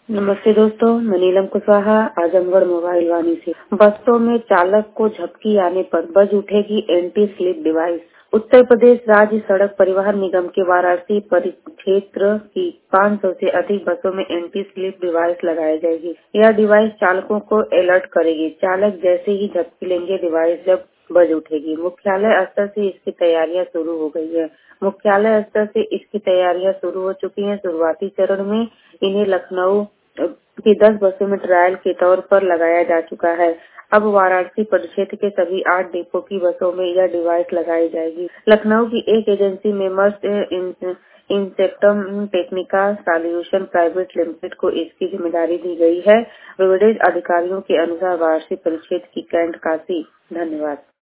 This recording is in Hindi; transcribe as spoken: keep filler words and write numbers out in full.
नमस्ते दोस्तों, मैं नीलम कुशवाहा आजमगढ़ मोबाइल वाणी से। बसों में चालक को झपकी आने पर बज उठेगी anti slip device. Uttar Pradesh राज्य सड़क परिवहन निगम के वाराणसी परिक्षेत्र की पाँच सौ से अधिक बसों में एंटी स्लिप डिवाइस लगाई जाएगी। यह डिवाइस चालकों को अलर्ट करेगी। चालक जैसे ही झपकी लेंगे, डिवाइस जब बज उठेगी। मुख्यालय स्तर से इसकी तैयारियां शुरू हो गई है। मुख्यालय स्तर से इसकी तैयारियां शुरू हो चुकी हैं। शुरुआती चरण में इन्हें लखनऊ की दस बसों में ट्रायल के तौर पर लगाया जा चुका है। अब वाराणसी परिक्षेत्र के सभी आठ डिपो की बसों में यह डिवाइस लगाई जाएगी। लखनऊ की एक agency messrs Inceptum Technica solution private limited को इसकी जिम्मेदारी दी गई है। विविध अधिकारियों के अनुसार वाराणसी परिक्षेत्र की कैंट काशी। धन्यवाद।